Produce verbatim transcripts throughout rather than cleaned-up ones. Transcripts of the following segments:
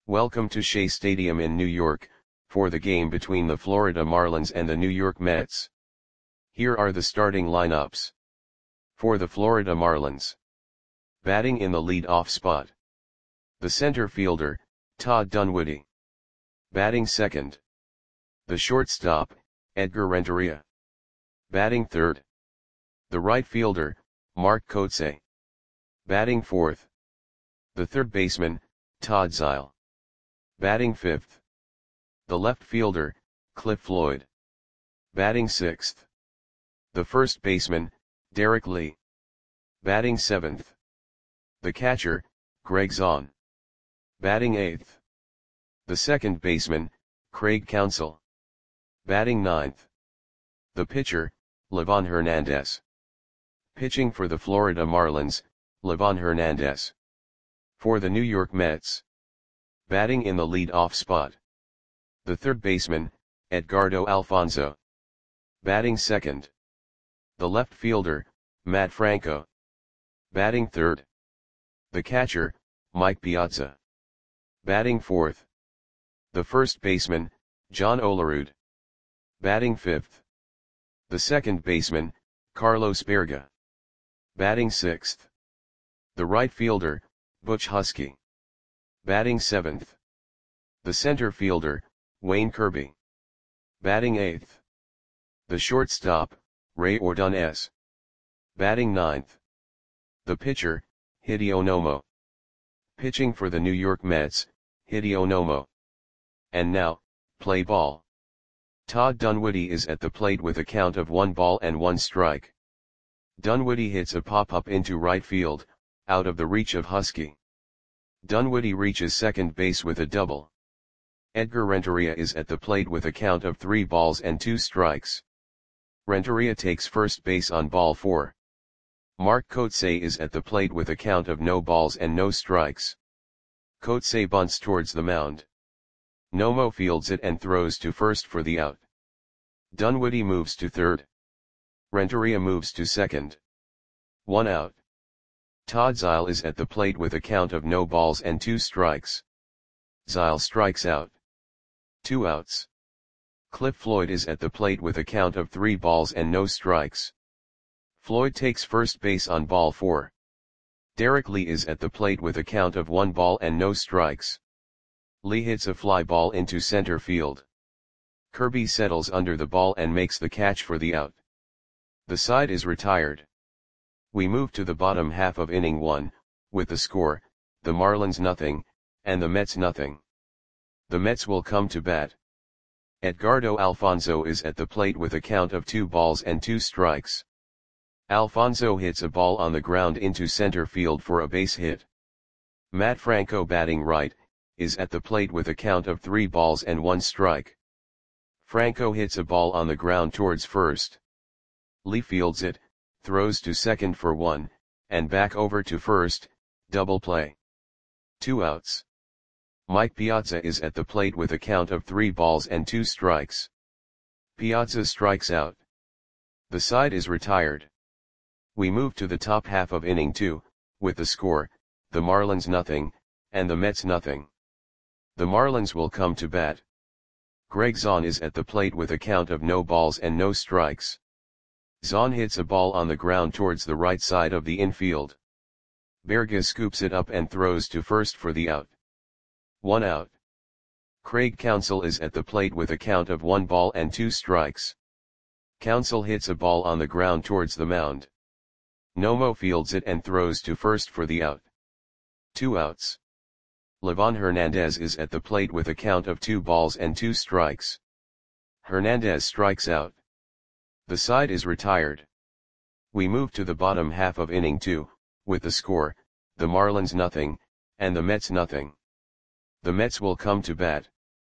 Welcome to Shea Stadium in New York, for the game between the Florida Marlins and the New York Mets. Here are the starting lineups. For the Florida Marlins. Batting in the lead-off spot. The center fielder, Todd Dunwoody. Batting second. The shortstop, Edgar Renteria. Batting third. The right fielder, Mark Kotsay. Batting fourth. The third baseman, Todd Zeile. Batting fifth. The left fielder, Cliff Floyd. Batting sixth. The first baseman, Derek Lee. Batting seventh. The catcher, Greg Zaun. Batting eighth. The second baseman, Craig Counsell. Batting ninth. The pitcher, Livan Hernandez. Pitching for the Florida Marlins, Livan Hernandez. For the New York Mets. Batting in the lead-off spot. The third baseman, Edgardo Alfonzo. Batting second. The left fielder, Matt Franco. Batting third. The catcher, Mike Piazza. Batting fourth. The first baseman, John Olerud. Batting fifth. The second baseman, Carlos Baerga. Batting sixth. The right fielder, Butch Huskey. Batting seventh. The center fielder, Wayne Kirby. Batting eighth. The shortstop, Ray Ordonez. Batting ninth. The pitcher, Hideo Nomo. Pitching for the New York Mets, Hideo Nomo. And now, play ball. Todd Dunwoody is at the plate with a count of one ball and one strike. Dunwoody hits a pop-up into right field, out of the reach of Huskey. Dunwoody reaches second base with a double. Edgar Renteria is at the plate with a count of three balls and two strikes. Renteria takes first base on ball four. Mark Kotsay is at the plate with a count of no balls and no strikes. Kotsay bunts towards the mound. Nomo fields it and throws to first for the out. Dunwoody moves to third. Renteria moves to second. One out. Todd Zeile is at the plate with a count of no balls and two strikes. Zeile strikes out. Two outs. Cliff Floyd is at the plate with a count of three balls and no strikes. Floyd takes first base on ball four. Derek Lee is at the plate with a count of one ball and no strikes. Lee hits a fly ball into center field. Kirby settles under the ball and makes the catch for the out. The side is retired. We move to the bottom half of inning one, with the score, the Marlins nothing, and the Mets nothing. The Mets will come to bat. Edgardo Alfonzo is at the plate with a count of two balls and two strikes. Alfonzo hits a ball on the ground into center field for a base hit. Matt Franco, batting right, is at the plate with a count of three balls and one strike. Franco hits a ball on the ground towards first. Lee fields it, throws to second for one, and back over to first, double play. Two outs. Mike Piazza is at the plate with a count of three balls and two strikes. Piazza strikes out. The side is retired. We move to the top half of inning two, with the score, the Marlins nothing, and the Mets nothing. The Marlins will come to bat. Greg Zaun is at the plate with a count of no balls and no strikes. Zaun hits a ball on the ground towards the right side of the infield. Baerga scoops it up and throws to first for the out. One out. Craig Counsell is at the plate with a count of one ball and two strikes. Counsell hits a ball on the ground towards the mound. Nomo fields it and throws to first for the out. Two outs. Livan Hernandez is at the plate with a count of two balls and two strikes. Hernandez strikes out. The side is retired. We move to the bottom half of inning two, with the score, the Marlins nothing, and the Mets nothing. The Mets will come to bat.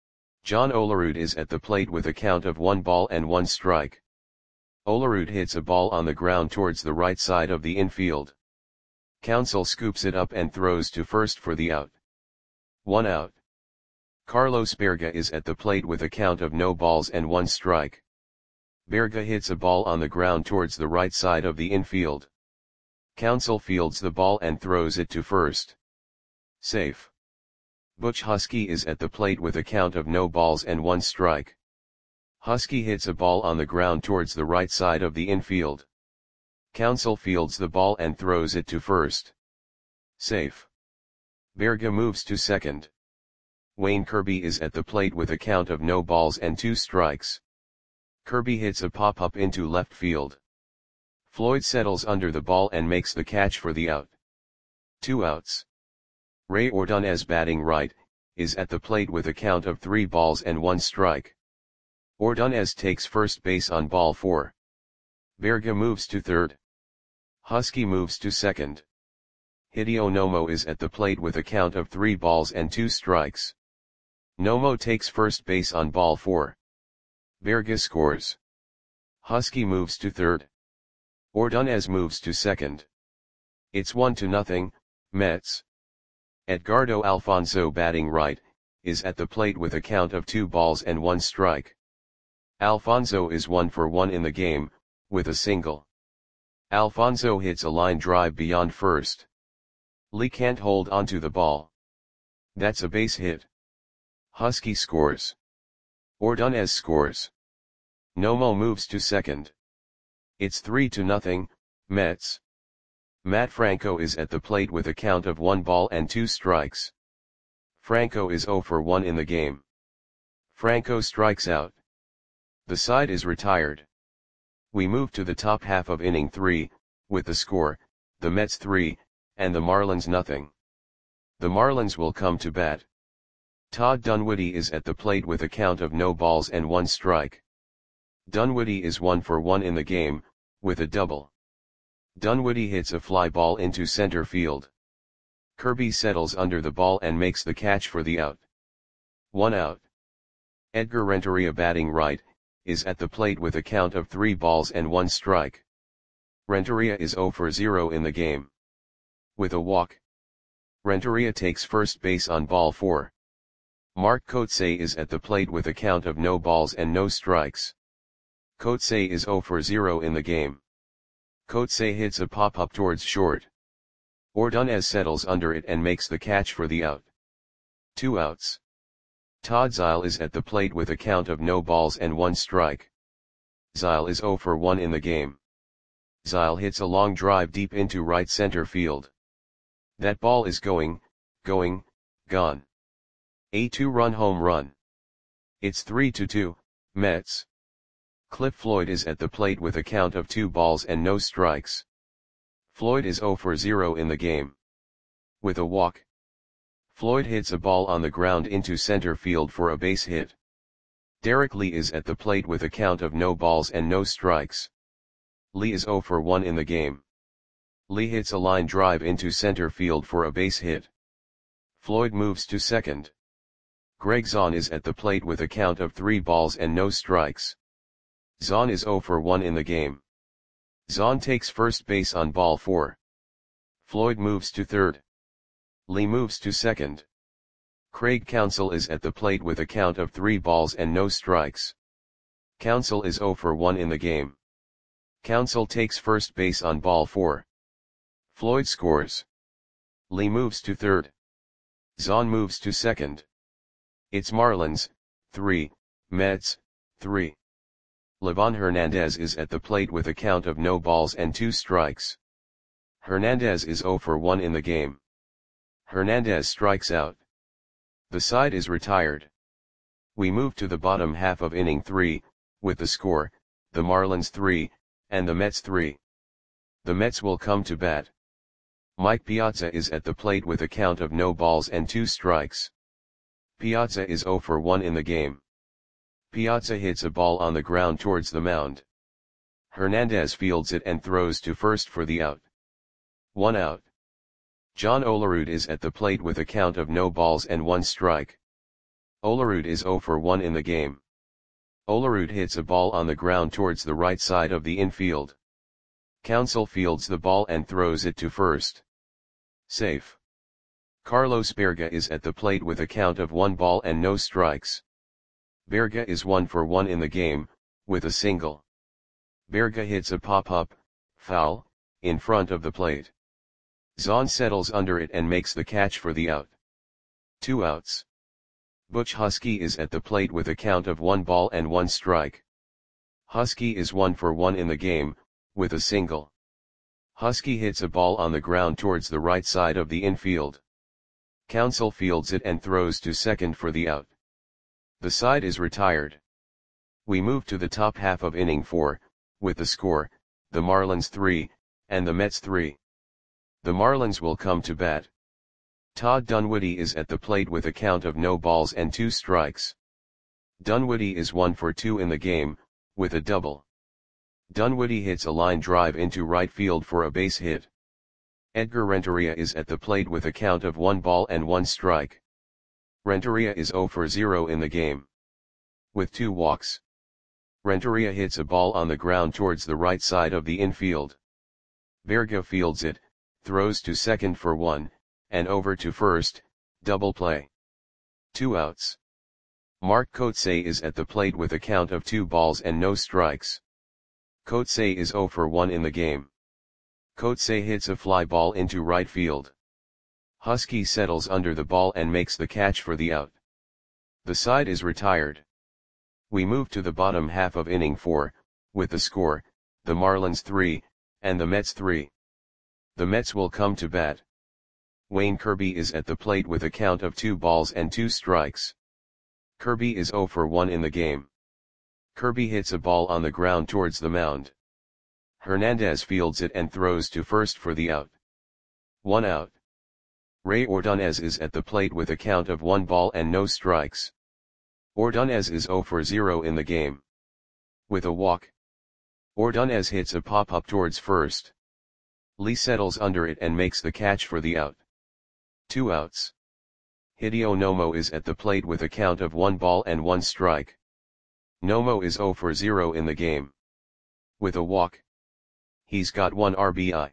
John Olerud is at the plate with a count of one ball and one strike. Olerud hits a ball on the ground towards the right side of the infield. Counsell scoops it up and throws to first for the out. One out. Carlos Baerga is at the plate with a count of no balls and one strike. Baerga hits a ball on the ground towards the right side of the infield. Counsell fields the ball and throws it to first. Safe. Butch Husky is at the plate with a count of no balls and one strike. Husky hits a ball on the ground towards the right side of the infield. Counsell fields the ball and throws it to first. Safe. Berga moves to second. Wayne Kirby is at the plate with a count of no balls and two strikes. Kirby hits a pop-up into left field. Floyd settles under the ball and makes the catch for the out. Two outs. Ray Ordonez, batting right, is at the plate with a count of three balls and one strike. Ordonez takes first base on ball four. Berga moves to third. Husky moves to second. Hideo Nomo is at the plate with a count of three balls and two strikes. Nomo takes first base on ball four. Berga scores. Husky moves to third. Ordonez moves to second. It's one to nothing, Mets. Edgardo Alfonzo, batting right, is at the plate with a count of two balls and one strike. Alfonzo is one for one in the game, with a single. Alfonzo hits a line drive beyond first. Lee can't hold onto the ball. That's a base hit. Husky scores. Ordonez scores. Nomo moves to second. It's three to nothing, Mets. Matt Franco is at the plate with a count of one ball and two strikes. Franco is zero for one in the game. Franco strikes out. The side is retired. We move to the top half of inning three, with the score, the Mets three, and the Marlins nothing. The Marlins will come to bat. Todd Dunwoody is at the plate with a count of no balls and one strike. Dunwoody is one for one in the game, with a double. Dunwoody hits a fly ball into center field. Kirby settles under the ball and makes the catch for the out. One out. Edgar Renteria, batting right, is at the plate with a count of three balls and one strike. Renteria is zero for zero in the game. With a walk. Renteria takes first base on ball four. Mark Kotsay is at the plate with a count of no balls and no strikes. Kotsay is zero for zero in the game. Kotsay hits a pop-up towards short. Ordonez settles under it and makes the catch for the out. Two outs. Todd Zeile is at the plate with a count of no balls and one strike. Zeile is zero for one in the game. Zeile hits a long drive deep into right center field. That ball is going, going, gone. A two-run home run. It's three to two, Mets. Cliff Floyd is at the plate with a count of two balls and no strikes. Floyd is zero for zero in the game. With a walk. Floyd hits a ball on the ground into center field for a base hit. Derek Lee is at the plate with a count of no balls and no strikes. Lee is zero for one in the game. Lee hits a line drive into center field for a base hit. Floyd moves to second. Greg Zahn is at the plate with a count of three balls and no strikes. Zahn is zero for one in the game. Zahn takes first base on ball four. Floyd moves to third. Lee moves to second. Craig Counsell is at the plate with a count of three balls and no strikes. Counsell is zero for one in the game. Counsell takes first base on ball four. Floyd scores. Lee moves to third. Zahn moves to second. It's Marlins, three, Mets, three. Livan Hernandez is at the plate with a count of no balls and two strikes. Hernandez is zero for one in the game. Hernandez strikes out. The side is retired. We move to the bottom half of inning three, with the score, the Marlins three, and the Mets three. The Mets will come to bat. Mike Piazza is at the plate with a count of no balls and two strikes. Piazza is zero for one in the game. Piazza hits a ball on the ground towards the mound. Hernandez fields it and throws to first for the out. One out. John Olerud is at the plate with a count of no balls and one strike. Olerud is zero for one in the game. Olerud hits a ball on the ground towards the right side of the infield. Counsell fields the ball and throws it to first. Safe. Carlos Berga is at the plate with a count of one ball and no strikes. Berga is one for one in the game, with a single. Berga hits a pop-up, foul, in front of the plate. Zahn settles under it and makes the catch for the out. Two outs. Butch Husky is at the plate with a count of one ball and one strike. Husky is one for one in the game, with a single. Husky hits a ball on the ground towards the right side of the infield. Counsell fields it and throws to second for the out. The side is retired. We move to the top half of inning four, with the score, the Marlins three, and the Mets three. The Marlins will come to bat. Todd Dunwoody is at the plate with a count of no balls and two strikes. Dunwoody is one for two in the game, with a double. Dunwoody hits a line drive into right field for a base hit. Edgar Renteria is at the plate with a count of one ball and one strike. Renteria is zero for zero in the game, with two walks. Renteria hits a ball on the ground towards the right side of the infield. Verga fields it, throws to second for one, and over to first, double play. Two outs. Mark Kotsay is at the plate with a count of two balls and no strikes. Kotsay is zero for one in the game. Kotsay hits a fly ball into right field. Husky settles under the ball and makes the catch for the out. The side is retired. We move to the bottom half of inning four, with the score, the Marlins three, and the Mets three. The Mets will come to bat. Wayne Kirby is at the plate with a count of two balls and two strikes. Kirby is zero for one in the game. Kirby hits a ball on the ground towards the mound. Hernandez fields it and throws to first for the out. One out. Ray Ordonez is at the plate with a count of one ball and no strikes. Ordonez is zero for zero in the game, with a walk. Ordonez hits a pop-up towards first. Lee settles under it and makes the catch for the out. Two outs. Hideo Nomo is at the plate with a count of one ball and one strike. Nomo is zero for zero in the game, with a walk. He's got one R B I.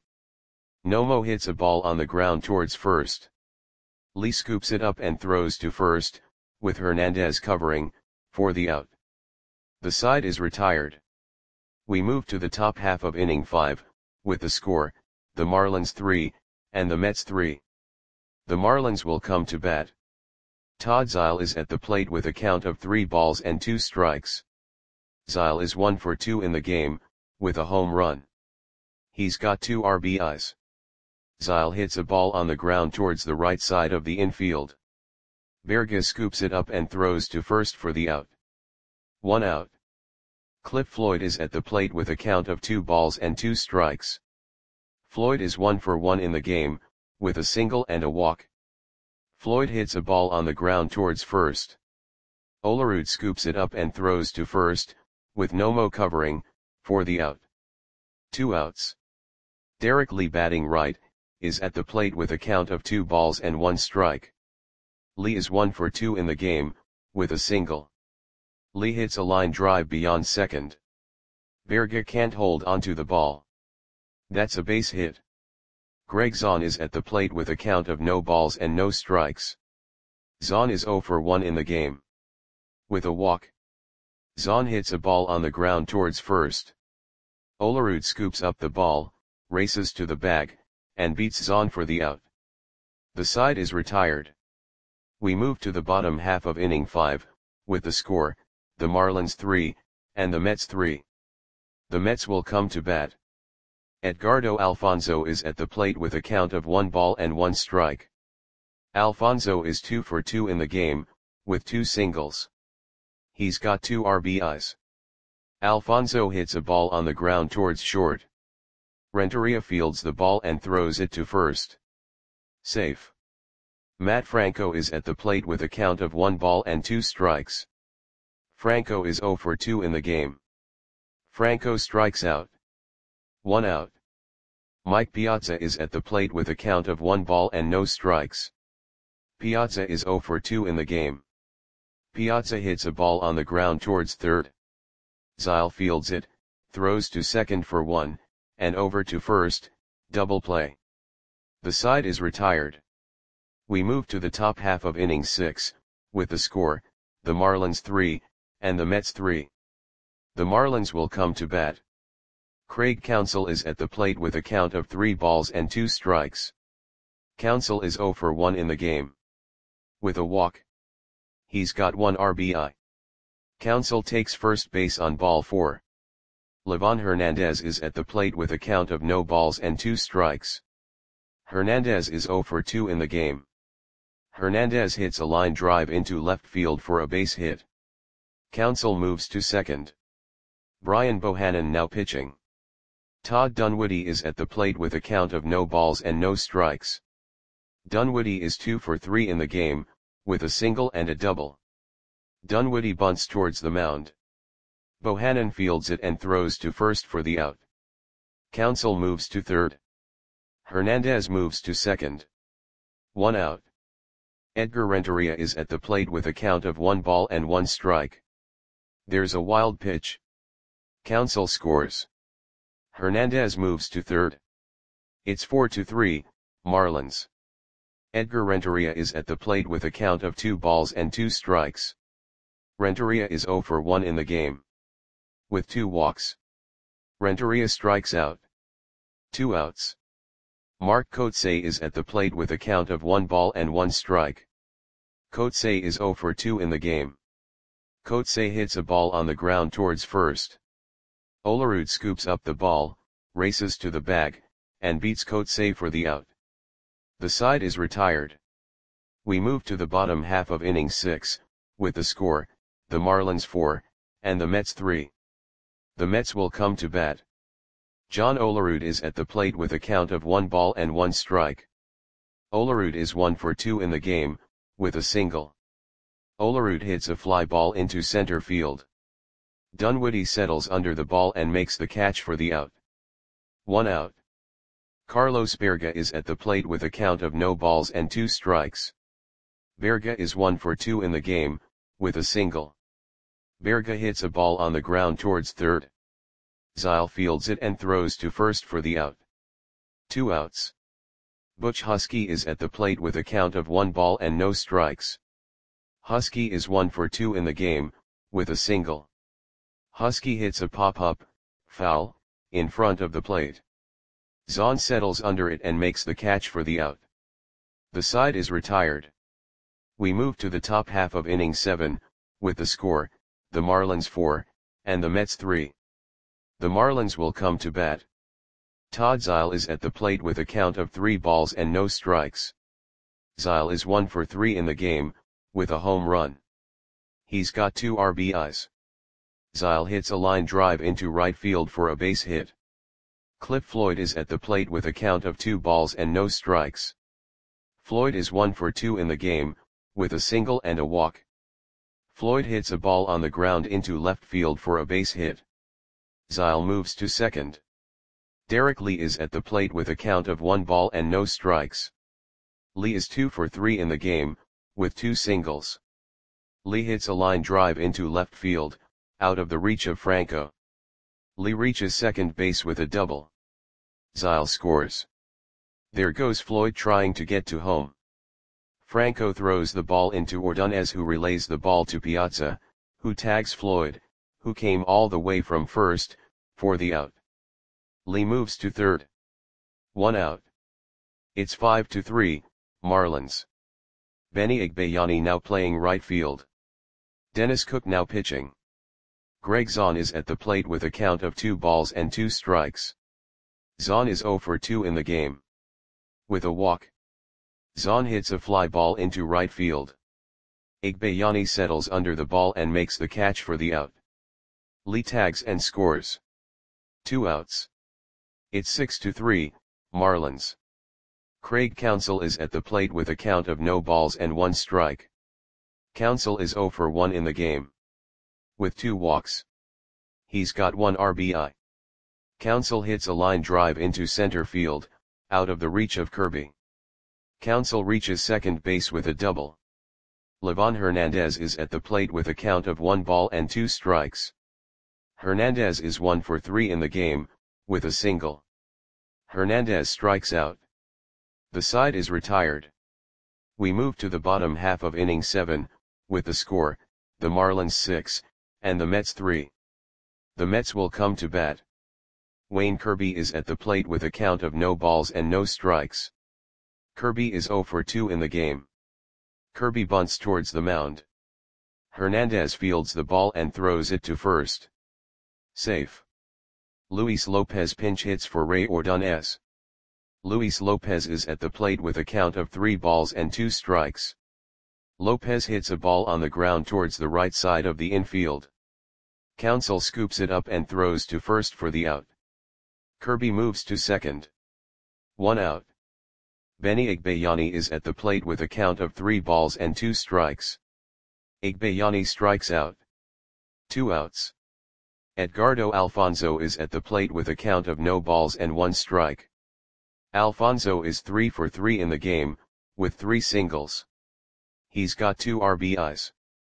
Nomo hits a ball on the ground towards first. Lee scoops it up and throws to first, with Hernandez covering, for the out. The side is retired. We move to the top half of inning five, with the score, the Marlins three, and the Mets three. The Marlins will come to bat. Todd Zeile is at the plate with a count of three balls and two strikes. Zeile is one for two in the game, with a home run. He's got two R B Is. Zeile hits a ball on the ground towards the right side of the infield. Verga scoops it up and throws to first for the out. One out. Cliff Floyd is at the plate with a count of two balls and two strikes. Floyd is one for one in the game, with a single and a walk. Floyd hits a ball on the ground towards first. Olerud scoops it up and throws to first, with Nomo covering, for the out. Two outs. Derek Lee, batting right, is at the plate with a count of two balls and one strike. Lee is one for two in the game, with a single. Lee hits a line drive beyond second. Verga can't hold onto the ball. That's a base hit. Greg Zaun is at the plate with a count of no balls and no strikes. Zaun is zero for one in the game, with a walk. Zaun hits a ball on the ground towards first. Olerud scoops up the ball, races to the bag, and beats Zaun for the out. The side is retired. We move to the bottom half of inning five, with the score, the Marlins three, and the Mets three. The Mets will come to bat. Edgardo Alfonzo is at the plate with a count of one ball and one strike. Alfonzo is two for two in the game, with two singles. He's got two R B Is. Alfonzo hits a ball on the ground towards short. Renteria fields the ball and throws it to first. Safe. Matt Franco is at the plate with a count of one ball and two strikes. Franco is zero for two in the game. Franco strikes out. One out. Mike Piazza is at the plate with a count of one ball and no strikes. Piazza is zero for two in the game. Piazza hits a ball on the ground towards third. Zeile fields it, throws to second for one, and over to first, double play. The side is retired. We move to the top half of inning six, with the score, the Marlins three, and the Mets three. The Marlins will come to bat. Craig Counsell is at the plate with a count of three balls and two strikes. Counsell is zero for one in the game. with a walk. He's got one R B I. Counsell takes first base on ball four. Livan Hernandez is at the plate with a count of no balls and two strikes. Hernandez is zero for two in the game. Hernandez hits a line drive into left field for a base hit. Counsell moves to second. Brian Bohannon now pitching. Todd Dunwoody is at the plate with a count of no balls and no strikes. Dunwoody is two for three in the game, with a single and a double. Dunwoody bunts towards the mound. Bohannon fields it and throws to first for the out. Counsell moves to third. Hernandez moves to second. One out. Edgar Renteria is at the plate with a count of one ball and one strike. There's a wild pitch. Counsell scores. Hernandez moves to third. It's four to three, Marlins. Edgar Renteria is at the plate with a count of two balls and two strikes. Renteria is zero for one in the game. With two walks. Renteria strikes out. Two outs. Mark Kotsay is at the plate with a count of one ball and one strike. Kotsay is zero for two in the game. Kotsay hits a ball on the ground towards first. Olerud scoops up the ball, races to the bag, and beats Kotsay for the out. The side is retired. We move to the bottom half of inning six, with the score, the Marlins four, and the Mets three. The Mets will come to bat. John Olerud is at the plate with a count of one ball and one strike. Olerud is one for two in the game, with a single. Olerud hits a fly ball into center field. Dunwoody settles under the ball and makes the catch for the out. One out. Carlos Berga is at the plate with a count of no balls and two strikes. Berga is one for two in the game, with a single. Berga hits a ball on the ground towards third. Zile fields it and throws to first for the out. Two outs. Butch Husky is at the plate with a count of one ball and no strikes. Husky is one for two in the game, with a single. Husky hits a pop-up, foul, in front of the plate. Zahn settles under it and makes the catch for the out. The side is retired. We move to the top half of inning seven, with the score, the Marlins four, and the Mets three. The Marlins will come to bat. Todd Zile is at the plate with a count of three balls and no strikes. Zile is one for three in the game, with a home run. He's got two R B Is. Zile hits a line drive into right field for a base hit. Cliff Floyd is at the plate with a count of two balls and no strikes. Floyd is one for two in the game, with a single and a walk. Floyd hits a ball on the ground into left field for a base hit. Zile moves to second. Derek Lee is at the plate with a count of one ball and no strikes. Lee is two for three in the game, with two singles. Lee hits a line drive into left field, out of the reach of Franco. Lee reaches second base with a double. Zile scores. There goes Floyd trying to get to home. Franco throws the ball into Ordonez, who relays the ball to Piazza, who tags Floyd, who came all the way from first, for the out. Lee moves to third. One out. It's five to three, Marlins. Benny Igbayani now playing right field. Dennis Cook now pitching. Greg Zahn is at the plate with a count of two balls and two strikes. Zahn is zero for two in the game. With a walk. Zahn hits a fly ball into right field. Igbayani settles under the ball and makes the catch for the out. Lee tags and scores. Two outs. It's six to three, Marlins. Craig Counsell is at the plate with a count of no balls and one strike. Counsell is zero for one in the game. With two walks. He's got one R B I. Counsell hits a line drive into center field, out of the reach of Kirby. Counsell reaches second base with a double. Livan Hernandez is at the plate with a count of one ball and two strikes. Hernandez is one for three in the game, with a single. Hernandez strikes out. The side is retired. We move to the bottom half of inning seven, with the score, the Marlins six, and the Mets three. The Mets will come to bat. Wayne Kirby is at the plate with a count of no balls and no strikes. Kirby is zero for two in the game. Kirby bunts towards the mound. Hernandez fields the ball and throws it to first. Safe. Luis Lopez pinch hits for Ray Ordonez. Luis Lopez is at the plate with a count of three balls and two strikes. Lopez hits a ball on the ground towards the right side of the infield. Counsell scoops it up and throws to first for the out. Kirby moves to second. One out. Benny Igbayani is at the plate with a count of three balls and two strikes. Igbayani strikes out. Two outs. Edgardo Alfonzo is at the plate with a count of no balls and one strike. Alfonzo is three for three in the game, with three singles. He's got two R B Is.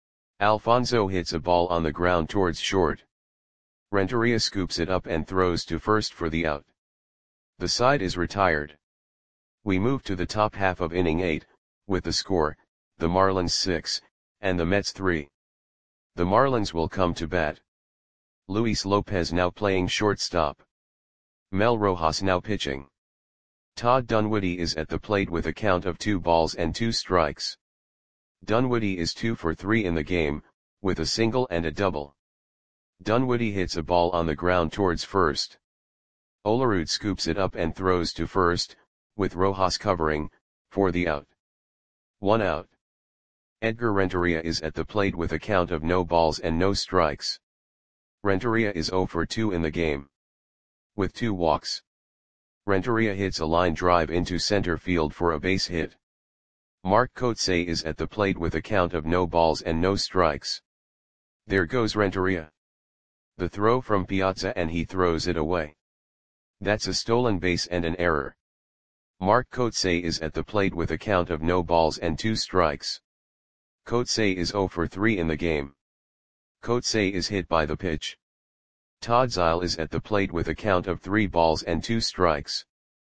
Alfonzo hits a ball on the ground towards short. Renteria scoops it up and throws to first for the out. The side is retired. We move to the top half of inning eight, with the score, the Marlins six, and the Mets three. The Marlins will come to bat. Luis Lopez now playing shortstop. Mel Rojas now pitching. Todd Dunwoody is at the plate with a count of two balls and two strikes. Dunwoody is two for three in the game, with a single and a double. Dunwoody hits a ball on the ground towards first. Olerud scoops it up and throws to first, with Rojas covering, for the out. One out. Edgar Renteria is at the plate with a count of no balls and no strikes. Renteria is zero for two in the game. With two walks. Renteria hits a line drive into center field for a base hit. Mark Kotsay is at the plate with a count of no balls and no strikes. There goes Renteria. The throw from Piazza and he throws it away. That's a stolen base and an error. Mark Kotsay is at the plate with a count of no balls and two strikes. Kotsay is zero for three in the game. Kotsay is hit by the pitch. Todd Zeile is at the plate with a count of three balls and two strikes.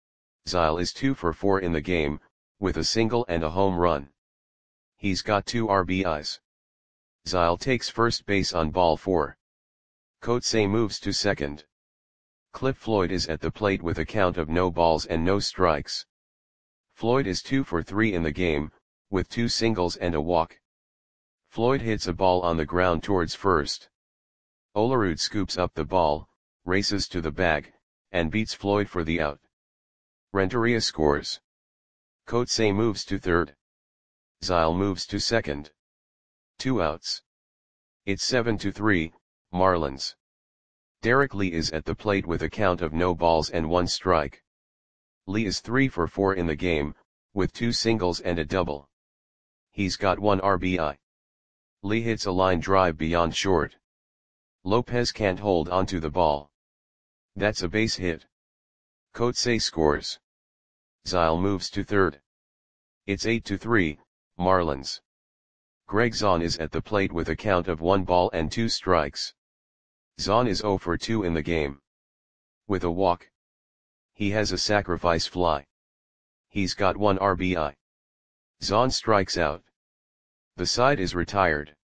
Zeile is two for four in the game, with a single and a home run. He's got two R B Is. Zeile takes first base on ball four. Kotsay moves to second. Cliff Floyd is at the plate with a count of no balls and no strikes. Floyd is two for three in the game, with two singles and a walk. Floyd hits a ball on the ground towards first. Olerud scoops up the ball, races to the bag, and beats Floyd for the out. Renteria scores. Kotsay moves to third. Zeile moves to second. Two outs. It's seven to three, Marlins. Derek Lee is at the plate with a count of no balls and one strike. Lee is three for four in the game, with two singles and a double. He's got one R B I. Lee hits a line drive beyond short. Lopez can't hold onto the ball. That's a base hit. Kotsay scores. Zeile moves to third. It's eight to three, Marlins. Greg Zahn is at the plate with a count of one ball and two strikes. Zahn is zero for two in the game. With a walk. He has a sacrifice fly. He's got one R B I. Zahn strikes out. The side is retired.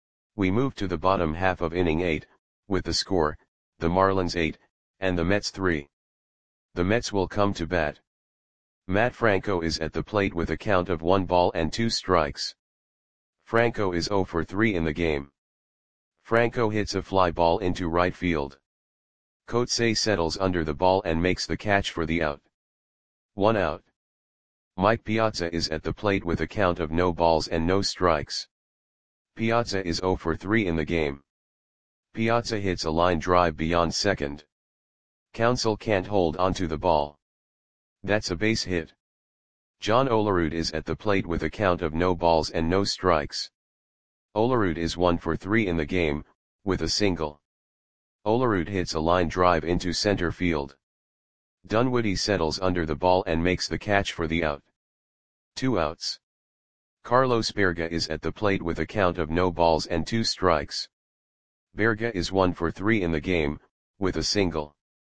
We move to the bottom half of inning eight, with the score, the Marlins eight, and the Mets three. The Mets will come to bat. Matt Franco is at the plate with a count of one ball and two strikes. Franco is zero for three in the game. Franco hits a fly ball into right field. Kotsay settles under the ball and makes the catch for the out. One out. Mike Piazza is at the plate with a count of no balls and no strikes. Piazza is zero for three in the game. Piazza hits a line drive beyond second. Counsell can't hold onto the ball. That's a base hit. John Olerud is at the plate with a count of no balls and no strikes. Olerud is one for three in the game, with a single. Olerud hits a line drive into center field. Dunwoody settles under the ball and makes the catch for the out. Two outs. Carlos Berga is at the plate with a count of no balls and two strikes. Berga is one for three in the game, with a single.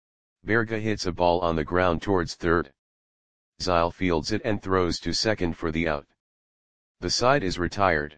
Berga hits a ball on the ground towards third. Zeile fields it and throws to second for the out. The side is retired.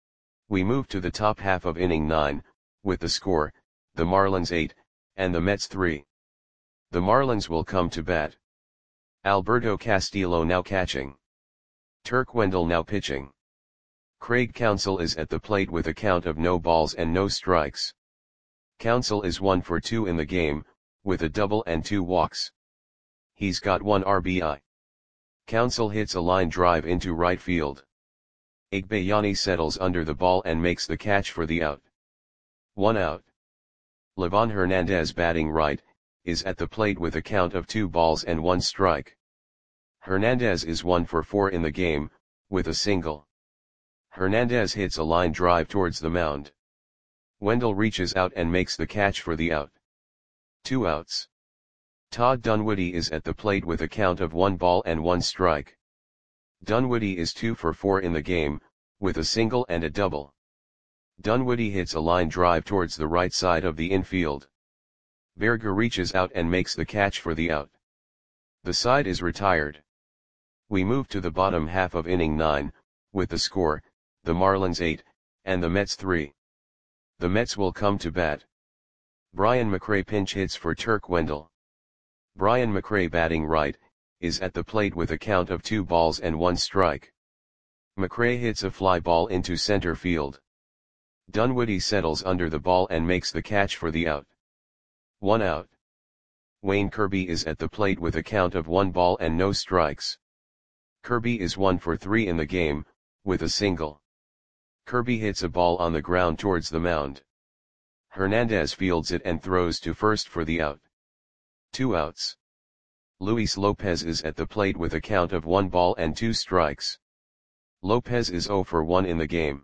We move to the top half of inning nine, with the score, the Marlins eight, and the Mets three. The Marlins will come to bat. Alberto Castillo now catching. Turk Wendell now pitching. Craig Counsell is at the plate with a count of no balls and no strikes. Counsell is one for two in the game, with a double and two walks. He's got one R B I. Counsell hits a line drive into right field. Igbayani settles under the ball and makes the catch for the out. One out. Livan Hernandez, batting right, is at the plate with a count of two balls and one strike. Hernandez is one for four in the game, with a single. Hernandez hits a line drive towards the mound. Wendell reaches out and makes the catch for the out. Two outs. Todd Dunwoody is at the plate with a count of one ball and one strike. Dunwoody is two for four in the game, with a single and a double. Dunwoody hits a line drive towards the right side of the infield. Berger reaches out and makes the catch for the out. The side is retired. We move to the bottom half of inning nine, with the score, the Marlins eight, and the Mets three. The Mets will come to bat. Brian McRae pinch hits for Turk Wendell. Brian McRae, batting right, is at the plate with a count of two balls and one strike. McRae hits a fly ball into center field. Dunwoody settles under the ball and makes the catch for the out. One out. Wayne Kirby is at the plate with a count of one ball and no strikes. Kirby is one for three in the game, with a single. Kirby hits a ball on the ground towards the mound. Hernandez fields it and throws to first for the out. Two outs. Luis Lopez is at the plate with a count of one ball and two strikes. Lopez is zero for one in the game.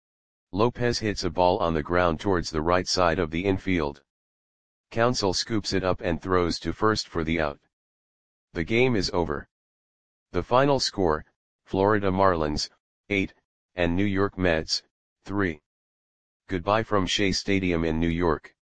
Lopez hits a ball on the ground towards the right side of the infield. Counsell scoops it up and throws to first for the out. The game is over. The final score, Florida Marlins, eight, and New York Mets, three. Goodbye from Shea Stadium in New York.